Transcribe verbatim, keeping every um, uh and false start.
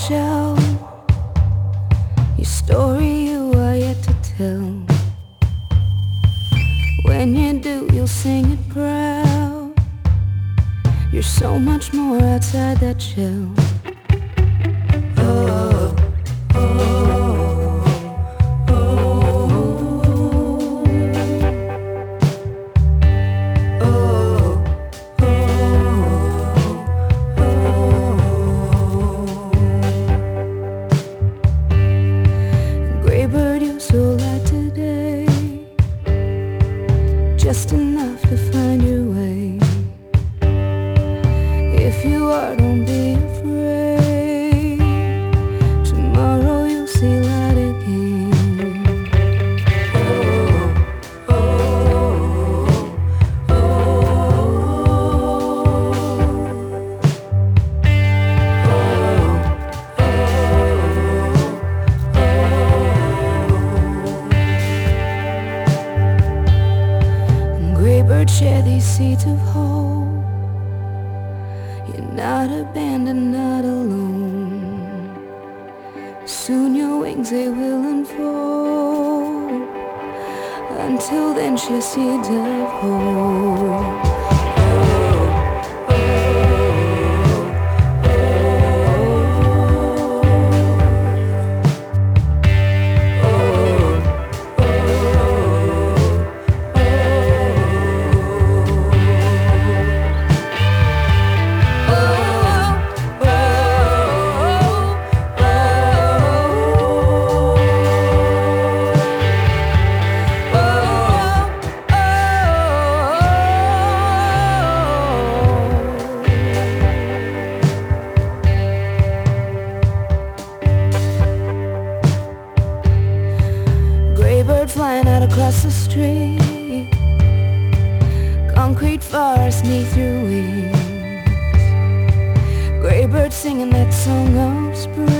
shell, your story you are yet to tell. When you do, you'll sing it proud. You're so much more outside that shell. Oh, oh. Just enough to find your way. If you are, don't be afraid. Tomorrow you'll see light again. Oh, oh, oh, Graybirds share these seeds of hope. You're not abandoned, not alone. Soon your wings they will unfold. Until then, share seeds of hope. Graybird flying out across the street. Concrete forest neath your wings. Graybird singing that song of spring.